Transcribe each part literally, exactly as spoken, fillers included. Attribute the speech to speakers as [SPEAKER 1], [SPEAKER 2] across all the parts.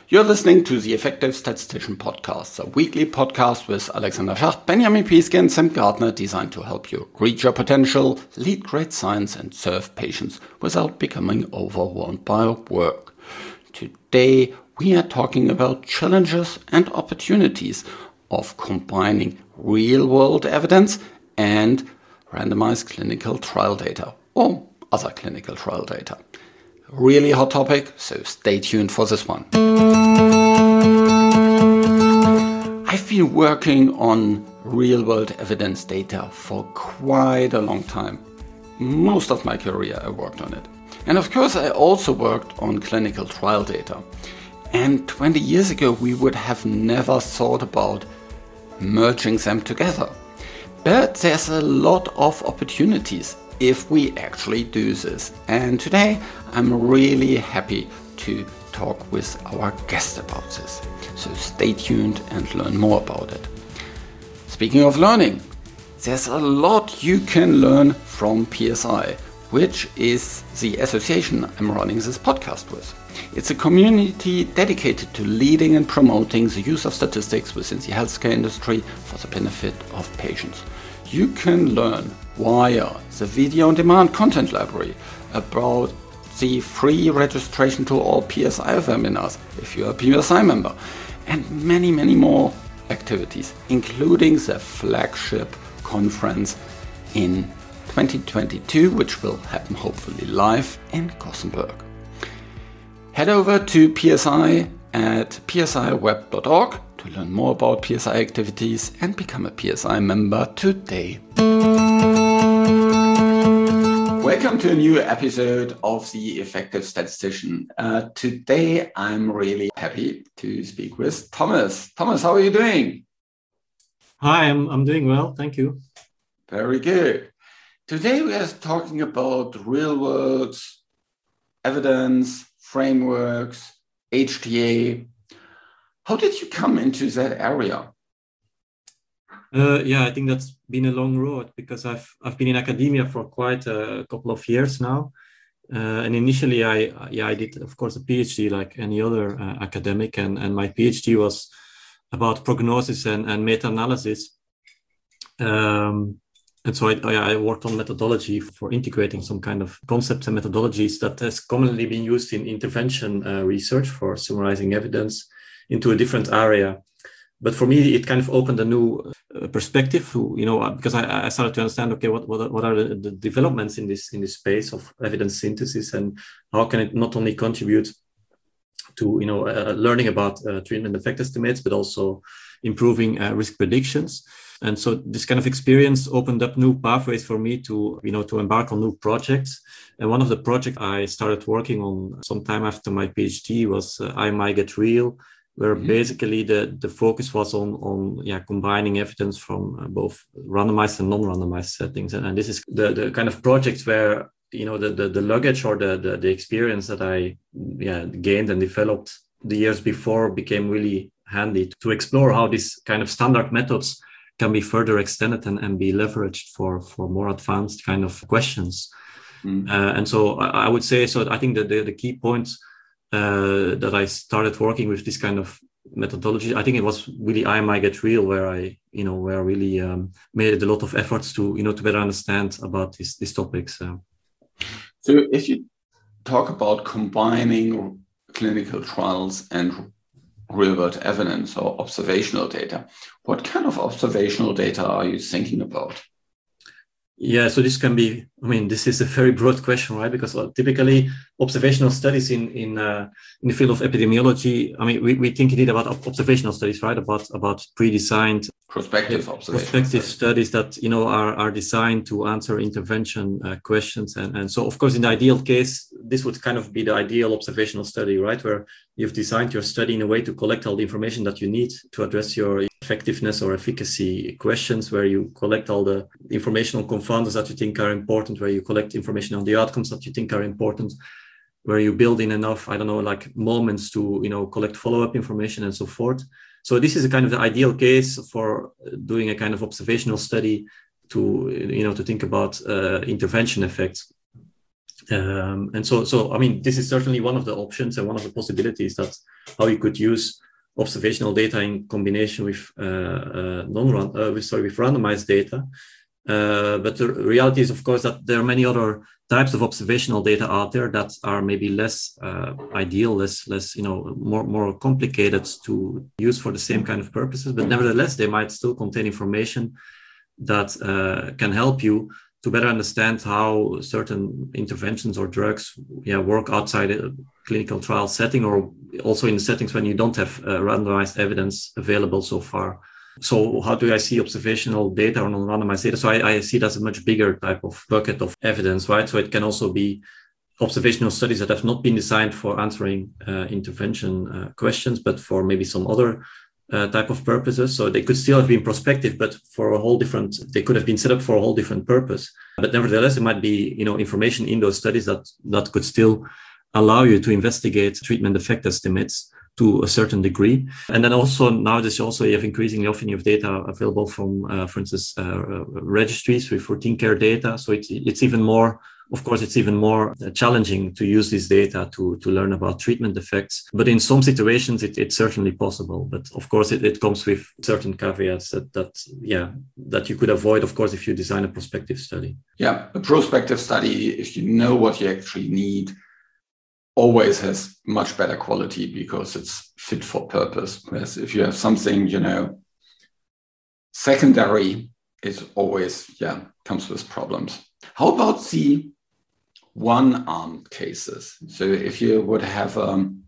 [SPEAKER 1] You're listening to the Effective Statistician Podcast, a weekly podcast with Alexander Schacht, Benjamin Piske, and Sam Gardner, designed to help you reach your potential, lead great science, and serve patients without becoming overwhelmed by work. Today, we are talking about challenges and opportunities of combining real-world evidence and randomized clinical trial data, or other clinical trial data. Really hot topic, so stay tuned for this one. I've been working on real-world evidence data for quite a long time. Most of my career I worked on it. And of course I also worked on clinical trial data. And twenty years ago we would have never thought about merging them together. But there's a lot of opportunities if we actually do this. And today I'm really happy to talk with our guest about this. So stay tuned and learn more about it. Speaking of learning, there's a lot you can learn from P S I, which is the association I'm running this podcast with. It's a community dedicated to leading and promoting the use of statistics within the healthcare industry for the benefit of patients. You can learn via the video-on-demand content library about the free registration to all P S I webinars if you're a P S I member, and many, many more activities, including the flagship conference in twenty twenty-two, which will happen hopefully live in Gothenburg. Head over to P S I at p s i web dot org to learn more about P S I activities and become a P S I member today. Welcome to a new episode of The Effective Statistician. Uh, today I'm really happy to speak with Thomas. Thomas, how are you doing?
[SPEAKER 2] Hi, I'm I'm doing well, thank you.
[SPEAKER 1] Very good. Today we are talking about real-world evidence, frameworks, H T A. How did you come into that area?
[SPEAKER 2] Uh, yeah, I think that's been a long road because I've I've been in academia for quite a couple of years now, uh, and initially I yeah I did of course a PhD like any other uh, academic, and and my PhD was about prognosis and and meta-analysis, um, and so I I worked on methodology for integrating some kind of concepts and methodologies that has commonly been used in intervention uh, research for summarizing evidence into a different area. But for me, it kind of opened a new uh, perspective, to, you know, because I, I started to understand, okay, what what, what are the, the developments in this in this space of evidence synthesis, and how can it not only contribute to, you know, uh, learning about uh, treatment effect estimates, but also improving uh, risk predictions. And so this kind of experience opened up new pathways for me to, you know, to embark on new projects. And one of the projects I started working on sometime after my PhD was uh, I M I Get Real, where mm-hmm. basically the, the focus was on, on yeah, combining evidence from uh, both randomized and non-randomized settings. And, and this is the, the kind of projects where, you know, the, the, the luggage or the, the, the experience that I yeah, gained and developed the years before became really handy to explore how these kind of standard methods can be further extended and, and be leveraged for, for more advanced kind of questions. Mm-hmm. Uh, and so I, I would say, so I think that the, the key points Uh, that I started working with this kind of methodology, I think it was really I M I Get Real, where I, you know, where I really um, made a lot of efforts to, you know, to better understand about these these topics. Uh.
[SPEAKER 1] So, if you talk about combining clinical trials and real-world evidence or observational data, what kind of observational data are you thinking about?
[SPEAKER 2] Yeah, so this can be, I mean, this is a very broad question, right? Because uh, typically observational studies in in uh, in the field of epidemiology, I mean, we, we think indeed about observational studies, right? About about pre-designed
[SPEAKER 1] prospective
[SPEAKER 2] prospective studies. studies that, you know, are are designed to answer intervention uh, questions, and and so of course in the ideal case, this would kind of be the ideal observational study, right? Where you've designed your study in a way to collect all the information that you need to address your effectiveness or efficacy questions, where you collect all the informational confounders that you think are important, where you collect information on the outcomes that you think are important, where you build in enough, I don't know, like moments to, you know, collect follow-up information and so forth. So this is a kind of the ideal case for doing a kind of observational study to, you know, to think about uh, intervention effects. Um, and so, so I mean, this is certainly one of the options and one of the possibilities that how you could use observational data in combination with uh, uh, non uh, with, sorry, with randomized data. Uh, but the reality is, of course, that there are many other types of observational data out there that are maybe less uh, ideal, less, less, you know, more, more complicated to use for the same kind of purposes. But nevertheless, they might still contain information that uh, can help you to better understand how certain interventions or drugs yeah, work outside a clinical trial setting, or also in settings when you don't have uh, randomized evidence available so far. So how do I see observational data or non-randomized data? So I, I see it as a much bigger type of bucket of evidence, right? So it can also be observational studies that have not been designed for answering uh, intervention uh, questions, but for maybe some other uh, type of purposes. So they could still have been prospective, but for a whole different, they could have been set up for a whole different purpose. But nevertheless, there might be, you know, information in those studies that, that could still allow you to investigate treatment effect estimates to a certain degree. And then also nowadays also you have increasingly often you have data available from, uh, for instance, uh, registries with routine care data. So it's, it's even more, of course, it's even more challenging to use this data to, to learn about treatment effects. But in some situations, it, it's certainly possible. But of course, it, it comes with certain caveats that, that, yeah, that you could avoid, of course, if you design a prospective study.
[SPEAKER 1] Yeah, a prospective study, if you know what you actually need, always has much better quality because it's fit for purpose. Whereas if you have something, you know, secondary, it always, yeah, comes with problems. How about the one-armed cases? So if you would have, um,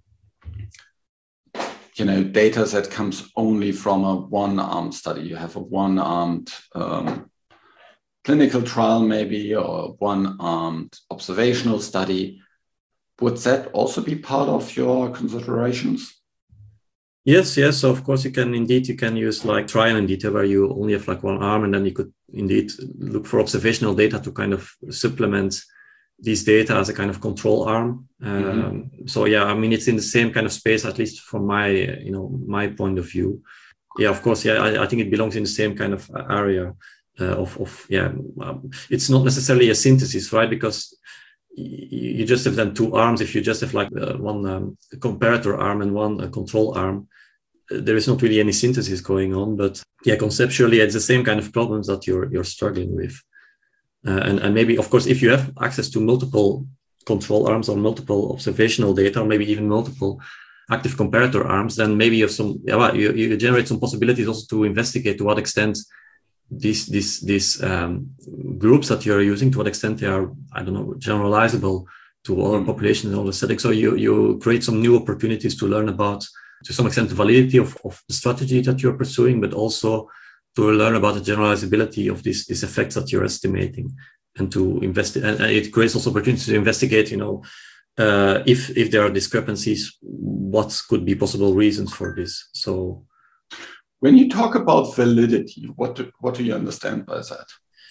[SPEAKER 1] you know, data that comes only from a one-armed study, you have a one-armed um, clinical trial maybe, or one-armed observational study. Would that also be part of your considerations?
[SPEAKER 2] Yes, yes. So of course you can indeed, you can use like trial in detail where you only have like one arm, and then you could indeed look for observational data to kind of supplement these data as a kind of control arm. Mm-hmm. Um, so yeah, I mean, it's in the same kind of space, at least from my, you know, my point of view. Yeah, of course. Yeah, I, I think it belongs in the same kind of area uh, of, of, yeah, um, it's not necessarily a synthesis, right? Because you just have then two arms. If you just have like uh, one um, comparator arm and one uh, control arm, uh, there is not really any synthesis going on. But yeah, conceptually, it's the same kind of problems that you're you're struggling with. Uh, and and maybe, of course, if you have access to multiple control arms or multiple observational data, or maybe even multiple active comparator arms, then maybe you have some yeah, well, you you generate some possibilities also to investigate to what extent these these these um, groups that you're using, to what extent they are, I don't know, generalizable to other populations in other settings. So you you create some new opportunities to learn about, to some extent, the validity of, of the strategy that you're pursuing, but also to learn about the generalizability of these these effects that you're estimating, and to invest. And it creates also opportunities to investigate, you know, uh, if if there are discrepancies, what could be possible reasons for this. So.
[SPEAKER 1] When you talk about validity, what do, what do you understand by that?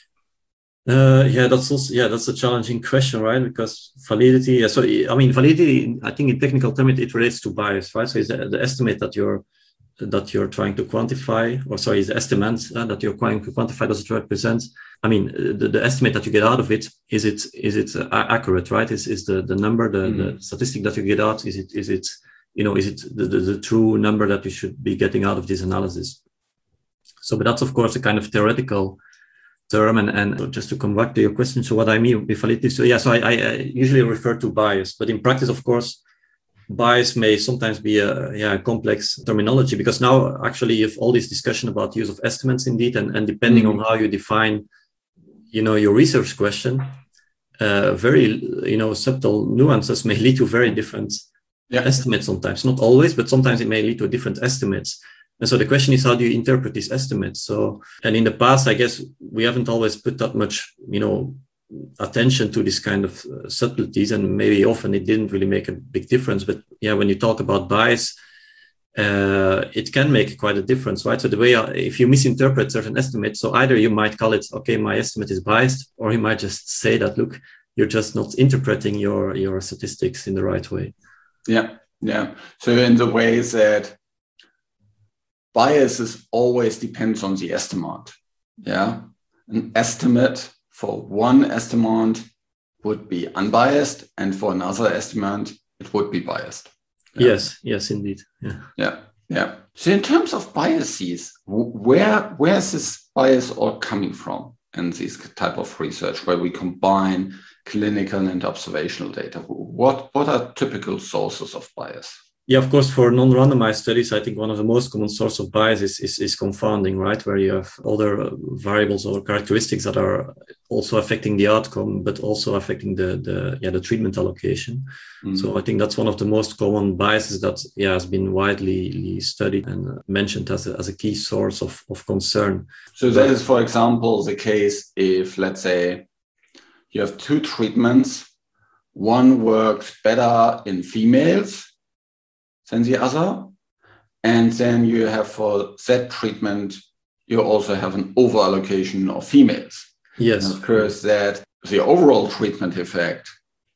[SPEAKER 2] Uh, yeah, that's also, yeah, that's a challenging question, right? Because validity, yeah, so I mean, validity, I think in technical terms, it, it relates to bias, right? So it's the, the estimate that you're that you're trying to quantify, or sorry, is the estimate uh, that you're trying to quantify, does it represent? I mean, the, the estimate that you get out of it, is it is it uh, accurate, right? Is is the the number, the, mm-hmm. the statistic that you get out, is it is it you know, is it the, the, the true number that you should be getting out of this analysis? So, but that's, of course, a kind of theoretical term. And, and just to come back to your question, so what I mean with validity, so yeah, so I, I usually refer to bias, but in practice, of course, bias may sometimes be a, yeah, a complex terminology, because now actually you have all this discussion about the use of estimates indeed, and, and depending mm-hmm. on how you define, you know, your research question, uh, very, you know, subtle nuances may lead to very different Yeah. estimates sometimes, not always, but sometimes it may lead to different estimates. And so the question is, how do you interpret these estimates? So, and in the past, I guess we haven't always put that much, you know, attention to this kind of uh, subtleties, and maybe often it didn't really make a big difference. But yeah, when you talk about bias, uh, it can make quite a difference, right? So the way, uh, if you misinterpret certain estimates, so either you might call it, okay, my estimate is biased, or you might just say that, look, you're just not interpreting your, your statistics in the right way.
[SPEAKER 1] Yeah, yeah. So in the way that bias is always depends on the estimate. Yeah, an estimate for one estimate would be unbiased, and for another estimand, it would be biased.
[SPEAKER 2] Yeah. Yes, yes, indeed. Yeah.
[SPEAKER 1] Yeah, yeah. So in terms of biases, where where is this bias all coming from in this type of research where we combine clinical and observational data? What what are typical sources of bias?
[SPEAKER 2] Yeah, of course, for non-randomized studies, I think one of the most common source of bias is, is, is confounding, right? Where you have other variables or characteristics that are also affecting the outcome, but also affecting the, the, yeah, the treatment allocation. Mm-hmm. So I think that's one of the most common biases that yeah, has been widely studied and mentioned as a, as a key source of, of concern.
[SPEAKER 1] So that is, for example, the case if, let's say, you have two treatments, one works better in females than the other. And then you have for that treatment, you also have an over-allocation of females.
[SPEAKER 2] Yes.
[SPEAKER 1] And of course, that the overall treatment effect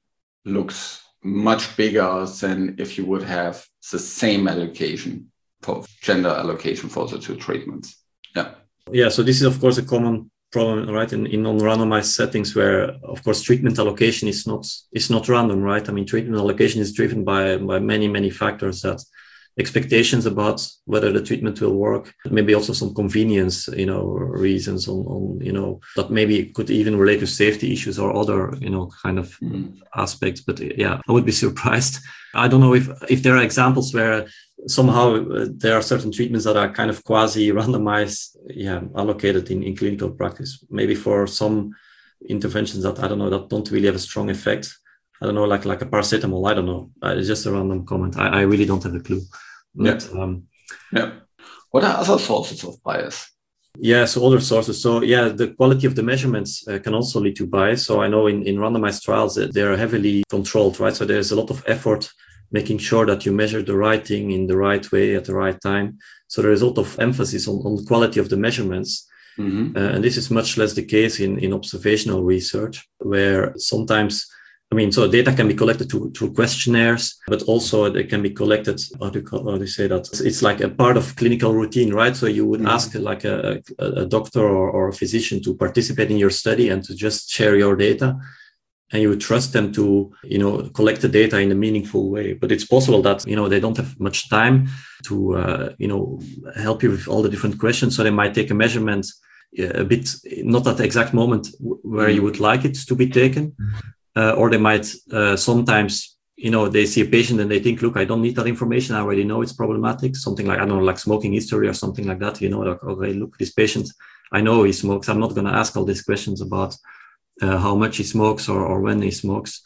[SPEAKER 1] looks much bigger than if you would have the same allocation for gender allocation for the two treatments. Yeah.
[SPEAKER 2] Yeah. So this is, of course, a common problem, right? In, in non-randomized settings where, of course, treatment allocation is not is not random, right? I mean, treatment allocation is driven by by many, many factors, that expectations about whether the treatment will work, maybe also some convenience, you know, reasons on, on you know, that maybe could even relate to safety issues or other, you know, kind of mm. aspects. But yeah, I would be surprised. I don't know if if there are examples where somehow uh, there are certain treatments that are kind of quasi randomized, yeah, allocated in, in clinical practice. Maybe for some interventions that, I don't know, that don't really have a strong effect. I don't know, like like a paracetamol, I don't know. Uh, it's just a random comment. I, I really don't have a clue. But,
[SPEAKER 1] yeah.
[SPEAKER 2] Um,
[SPEAKER 1] yeah. What are other sources of bias?
[SPEAKER 2] Yeah, so other sources. So yeah, the quality of the measurements uh, can also lead to bias. So I know in, in randomized trials that they're heavily controlled, right? So there's a lot of effort making sure that you measure the right thing in the right way at the right time. So there is a lot of emphasis on, on the quality of the measurements. Mm-hmm. Uh, and this is much less the case in, in observational research, where sometimes, I mean, so data can be collected through, through questionnaires, but also they can be collected, how do you, call, how do you say that? It's like a part of clinical routine, right? So you would mm-hmm. ask like a, a, a doctor or, or a physician to participate in your study and to just share your data. And you would trust them to, you know, collect the data in a meaningful way. But it's possible that, you know, they don't have much time to, uh, you know, help you with all the different questions. So they might take a measurement a bit, not at the exact moment where you would like it to be taken. Uh, or they might uh, sometimes, you know, they see a patient and they think, look, I don't need that information. I already know it's problematic. Something like, I don't know, like smoking history or something like that. You know, like, okay, look, this patient, I know he smokes. I'm not going to ask all these questions about Uh, how much he smokes or, or when he smokes.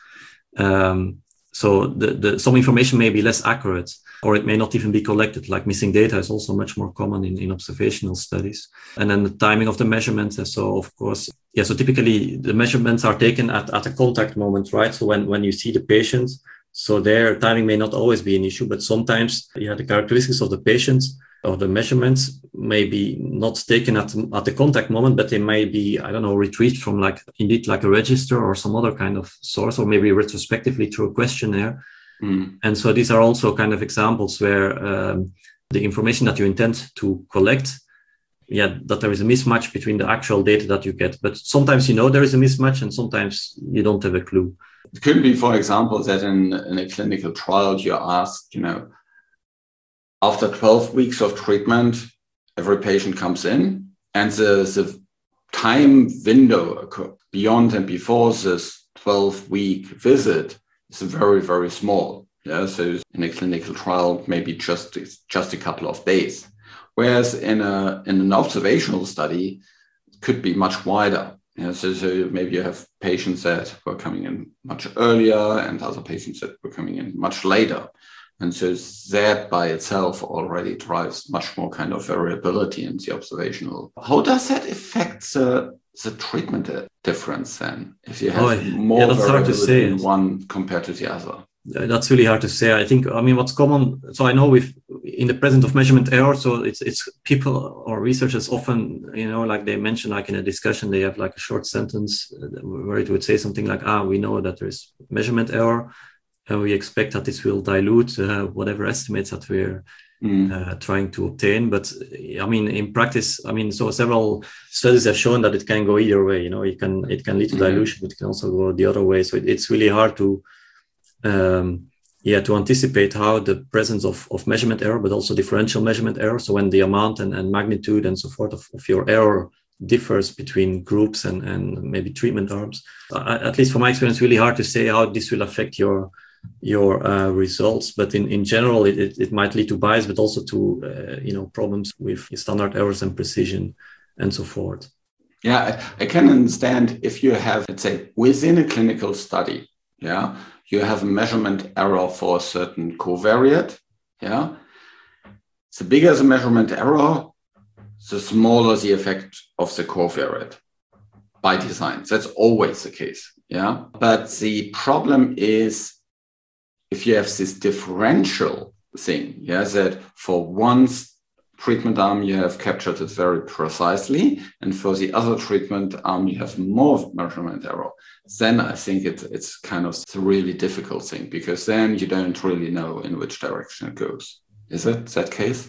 [SPEAKER 2] Um, so the, the, some information may be less accurate, or it may not even be collected. Like missing data is also much more common in, in observational studies. And then the timing of the measurements. And so, of course, yeah, so typically the measurements are taken at, at a contact moment, right? So when, when you see the patient, so their timing may not always be an issue, but sometimes, yeah, the characteristics of the patients or the measurements may be not taken at, at the contact moment, but they may be, I don't know, retrieved from like, indeed like a register or some other kind of source, or maybe retrospectively through a questionnaire. Mm. And so these are also kind of examples where um, the information that you intend to collect, yeah, that there is a mismatch between the actual data that you get. But sometimes, you know, there is a mismatch and sometimes you don't have a clue.
[SPEAKER 1] It could be, for example, that in, in a clinical trial, you're asked, you know, after twelve weeks of treatment, every patient comes in and the, the time window beyond and before this twelve week visit is very, very small. Yeah, so in a clinical trial, maybe just, just a couple of days. Whereas in, a, in an observational study, it could be much wider. Yeah, so, so maybe you have patients that were coming in much earlier and other patients that were coming in much later. And so that by itself already drives much more kind of variability in the observational. How does that affect the, the treatment difference then? If you have oh, more
[SPEAKER 2] yeah, that's hard to say.
[SPEAKER 1] in one compared to the other?
[SPEAKER 2] That's really hard to say. I think, I mean, what's common, so I know with in the presence of measurement error, so it's it's people or researchers often, you know, like they mention, like in a discussion, they have like a short sentence where it would say something like, ah, we know that there's measurement error. and we expect that this will dilute uh, whatever estimates that we're mm. uh, trying to obtain. But I mean, in practice, I mean, so several studies have shown that it can go either way. You know, it can it can lead to mm-hmm. dilution, but it can also go the other way. So it, it's really hard to, um, yeah, to anticipate how the presence of, of measurement error, but also differential measurement error. So when the amount and, and magnitude and so forth of, of your error differs between groups and, and maybe treatment arms, uh, at least from my experience, really hard to say how this will affect your your uh, results. But in, in general, it, it, it might lead to bias, but also to, uh, you know, problems with standard errors and precision and so forth.
[SPEAKER 1] Yeah, I, I can understand if you have, let's say, within a clinical study, yeah, you have a measurement error for a certain covariate, yeah. The bigger the measurement error, the smaller the effect of the covariate by design. That's always the case, yeah. But the problem is if you have this differential thing, yeah, that for one treatment arm you have captured it very precisely, and for the other treatment arm you have more measurement error, then I think it, it's kind of a really difficult thing, because then you don't really know in which direction it goes. Is it that case?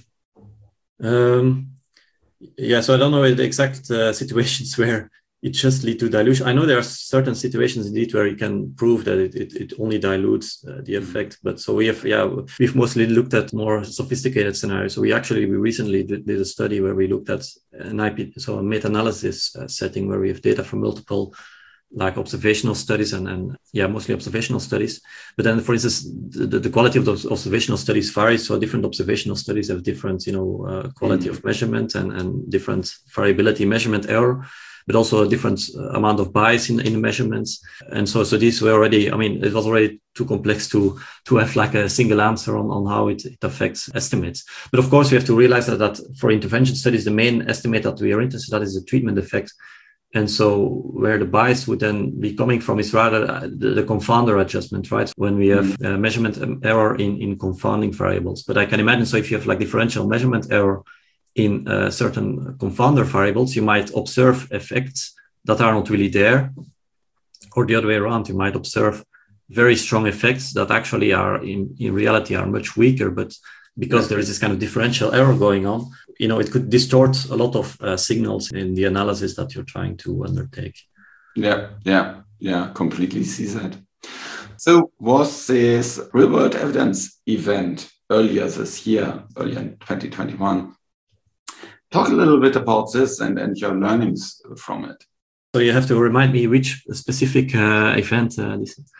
[SPEAKER 2] Um, yeah, so I don't know the exact uh, situations where it just leads to dilution. I know there are certain situations indeed where you can prove that it, it, it only dilutes uh, the effect. But so we have, yeah, we've mostly looked at more sophisticated scenarios. So we actually, we recently did, did a study where we looked at an I P, so a meta-analysis uh, setting where we have data from multiple like observational studies and, and yeah, mostly observational studies. But then, for instance, the, the quality of those observational studies varies. So different observational studies have different, you know, uh, quality mm-hmm. of measurement and, and different variability, measurement error, but also a different amount of bias in, in the measurements. And so, so these were already, I mean, it was already too complex to, to have like a single answer on, on how it, it affects estimates. But of course, we have to realize that, that for intervention studies, the main estimate that we are interested in is the treatment effect. And so where the bias would then be coming from is rather the, the confounder adjustment, right? When we have uh, measurement error in, in confounding variables. But I can imagine, so if you have like differential measurement error in uh, certain confounder variables, you might observe effects that are not really there. Or the other way around, you might observe very strong effects that actually are in, in reality are much weaker, but because there is this kind of differential error going on, you know, it could distort a lot of uh, signals in the analysis that you're trying to undertake.
[SPEAKER 1] Yeah, yeah, yeah, completely see that. So was this real-world evidence event earlier this year, earlier in twenty twenty-one? Talk a little bit about this and, and your learnings from it.
[SPEAKER 2] So you have to remind me which specific uh, event uh, this is.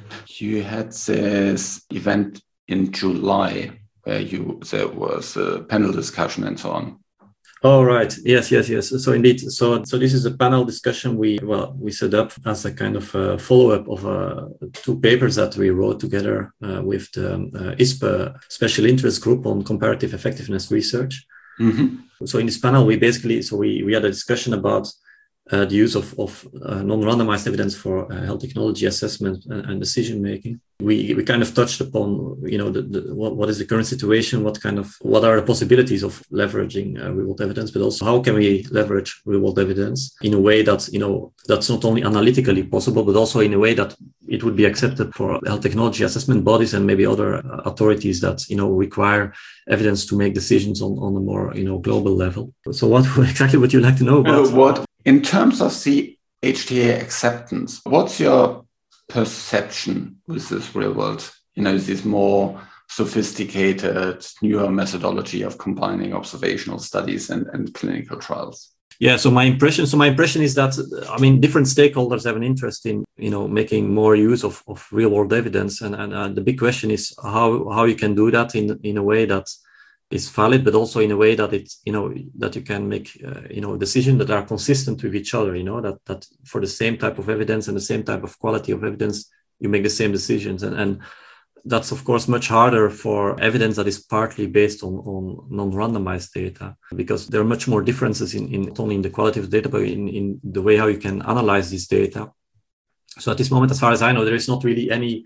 [SPEAKER 1] You had this event in July where you there was a panel discussion and so on.
[SPEAKER 2] Oh, right. Yes, yes, yes. So indeed. So so this is a panel discussion we well we set up as a kind of a follow-up of uh, two papers that we wrote together uh, with the uh, I S P E Special Interest Group on Comparative Effectiveness Research. Mm-hmm. So in this panel, we basically, so we, we had a discussion about uh, the use of, of uh, non-randomized evidence for uh, health technology assessment and, and decision-making. We we kind of touched upon, you know, the, the, what, what is the current situation, what kind of, what are the possibilities of leveraging uh, real-world evidence, but also how can we leverage real-world evidence in a way that, you know, that's not only analytically possible, but also in a way that it would be accepted for health technology assessment bodies and maybe other authorities that, you know, require evidence to make decisions on, on a more, you know, global level. So what exactly would you like to know about?
[SPEAKER 1] Uh, what, in terms of the H T A acceptance, what's your perception with this real world, you know, this more sophisticated, newer methodology of combining observational studies and, and clinical trials?
[SPEAKER 2] Yeah, so my impression, so my impression is that, I mean, different stakeholders have an interest in, you know, making more use of, of real world evidence. And, and uh, the big question is how, how you can do that in, in a way that is valid, but also in a way that it's, you know, that you can make, uh, you know, decisions that are consistent with each other, you know, that, that for the same type of evidence and the same type of quality of evidence, you make the same decisions. And, and that's, of course, much harder for evidence that is partly based on, on non-randomized data, because there are much more differences in, in not only in the quality of the data, but in, in the way how you can analyze this data. So at this moment, as far as I know, there is not really any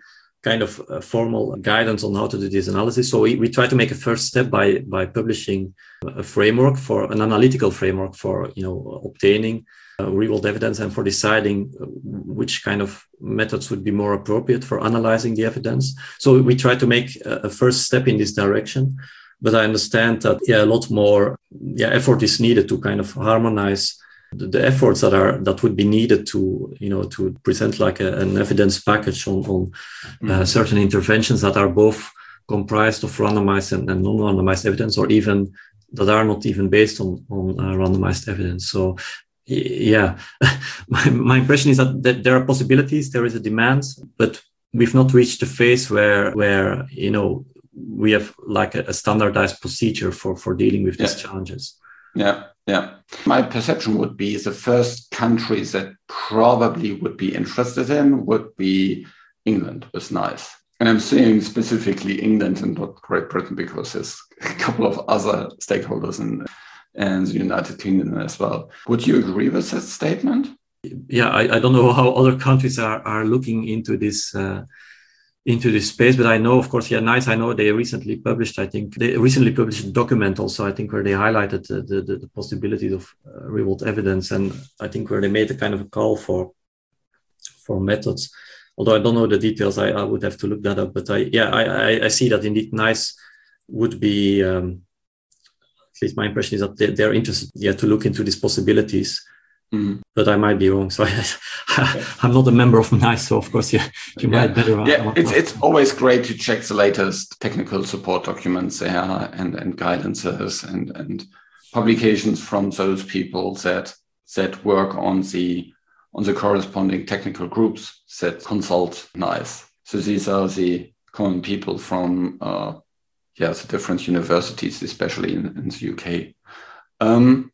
[SPEAKER 2] kind of uh, formal guidance on how to do this analysis. So we, we try to make a first step by by publishing a framework for an analytical framework for, you know, obtaining uh, real world evidence and for deciding which kind of methods would be more appropriate for analyzing the evidence. So we try to make a, a first step in this direction. But I understand that yeah, a lot more yeah, effort is needed to kind of harmonize the, the efforts that are that would be needed to, you know, to present like a, an evidence package on, on uh, mm-hmm. certain interventions that are both comprised of randomized and, and non-randomized evidence, or even that are not even based on, on uh, randomized evidence. So yeah, my, my impression is that, that there are possibilities, there is a demand, but we've not reached the phase where, where you know, we have like a, a standardized procedure for, for dealing with these yeah. challenges.
[SPEAKER 1] Yeah, yeah. My perception would be the first countries that probably would be interested in would be England with NICE. And I'm saying specifically England and not Great Britain because there's a couple of other stakeholders in, in the United Kingdom as well. Would you agree with that statement?
[SPEAKER 2] Yeah, I, I don't know how other countries are, are looking into this uh, into this space, but I know, of course, yeah, NICE, I know they recently published, I think, they recently published a document also, I think, where they highlighted the, the, the possibilities of uh, real world evidence. And I think where they made a kind of a call for, for methods. Although I don't know the details, I, I would have to look that up. But I, yeah, I, I, I see that indeed NICE would be, um, at least my impression is that they, they're interested yeah, to look into these possibilities. Mm. But I might be wrong. So I, I'm not a member of NICE, so of course, yeah, you
[SPEAKER 1] yeah.
[SPEAKER 2] might better.
[SPEAKER 1] Yeah, it's it's always great to check the latest technical support documents there and, and guidances and, and publications from those people that that work on the on the corresponding technical groups that consult NICE. So these are the common people from uh, yeah the different universities, especially in, in the U K. Um,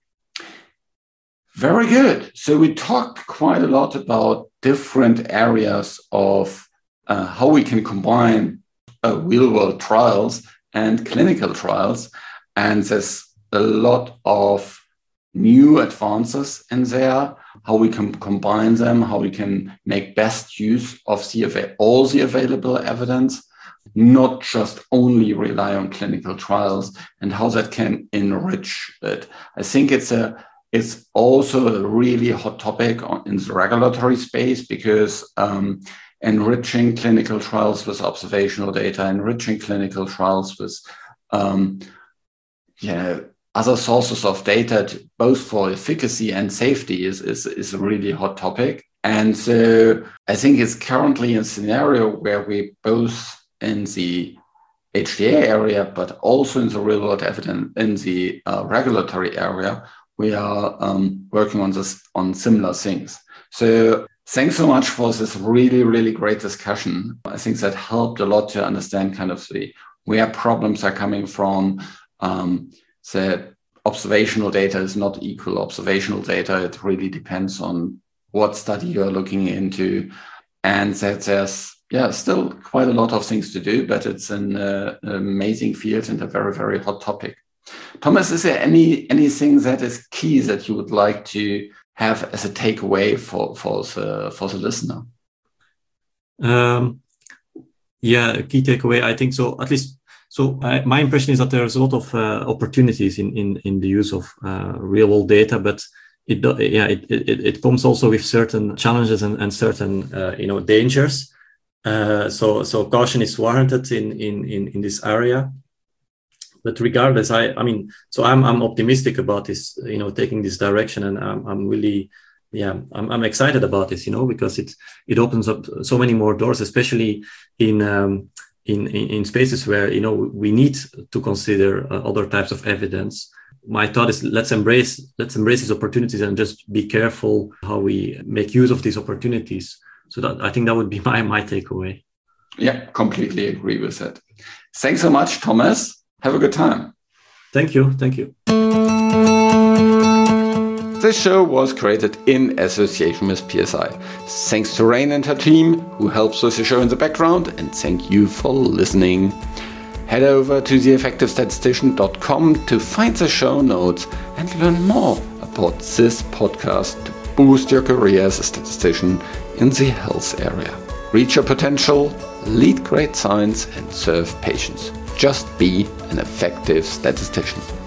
[SPEAKER 1] Very good. So we talked quite a lot about different areas of uh, how we can combine uh, real-world trials and clinical trials. And there's a lot of new advances in there, how we can combine them, how we can make best use of the, all the available evidence, not just only rely on clinical trials, and how that can enrich it. I think it's a It's also a really hot topic on, in the regulatory space because um, enriching clinical trials with observational data, enriching clinical trials with um, yeah, other sources of data, to, both for efficacy and safety, is, is, is a really hot topic. And so I think it's currently a scenario where we both in the H D A area, but also in the real world evidence, in the uh, regulatory area, we are um, working on this on similar things. So thanks so much for this really, really great discussion. I think that helped a lot to understand kind of the where problems are coming from. Um, that observational data is not equal observational data. It really depends on what study you're looking into. And that there's yeah, still quite a lot of things to do, but it's an uh, amazing field and a very, very hot topic. Thomas, is there any anything that is key that you would like to have as a takeaway for for the for the listener?
[SPEAKER 2] Um, yeah, a key takeaway, I think so. At least, so I, my impression is that there's a lot of uh, opportunities in in in the use of uh, real world data, but it yeah it it, it comes also with certain challenges and, and certain uh, you know dangers. Uh, so so caution is warranted in in in in this area. But regardless, I, I mean, so I'm, I'm optimistic about this, you know, taking this direction, and I'm, I'm really, yeah, I'm, I'm excited about this, you know, because it, it opens up so many more doors, especially in, um, in, in, in spaces where, you know, we need to consider uh, other types of evidence. My thought is let's embrace, let's embrace these opportunities and just be careful how we make use of these opportunities. So that, I think that would be my, my takeaway.
[SPEAKER 1] Yeah, completely agree with that. Thanks so much, Thomas. Have a good time.
[SPEAKER 2] Thank you. Thank you.
[SPEAKER 1] This show was created in association with P S I. Thanks to Rain and her team, who helps with the show in the background, and thank you for listening. Head over to the effective statistician dot com to find the show notes and learn more about this podcast to boost your career as a statistician in the health area. Reach your potential, lead great science and serve patients. Just be an effective statistician.